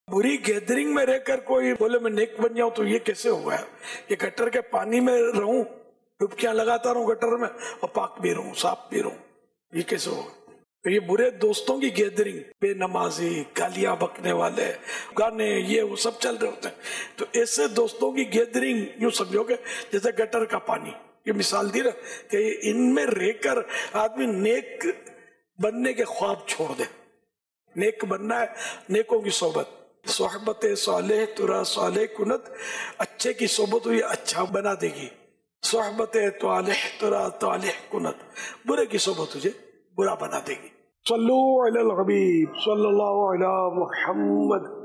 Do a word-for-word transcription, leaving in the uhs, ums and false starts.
बुरी गैदरिंग में रहकर कोई बोले मैं नेक बन जाऊं तो ये कैसे होगा? ये गटर के पानी में रहूं, डुबकियां लगाता रहूं गटर में और पाक भी रहूं, साफ भी रहूं, ये कैसे होगा? तो ये बुरे दोस्तों की गैदरिंग, बेनमाजी, गालियां बकने वाले, गाने, ये वो सब चल रहे होते हैं। तो ऐसे दोस्तों की गैदरिंग यूं समझोगे जैसे गटर का पानी। ये मिसाल दी ना कि इनमें रहकर आदमी नेक बनने के ख्वाब छोड़ दे। नेक बनना है, नेकों की सोबत, सोहबत सालेह तुरा सालेह कुनत, अच्छे की सोबत हुई अच्छा बना देगी। सोहबत तालेह तुरा तालेह कुनत, बुरे की सोबत तुझे बुरा बना देगी। सल्लल्लाहु अलैहि हबीब सल्लल्लाहु अलैहि मुहम्मद।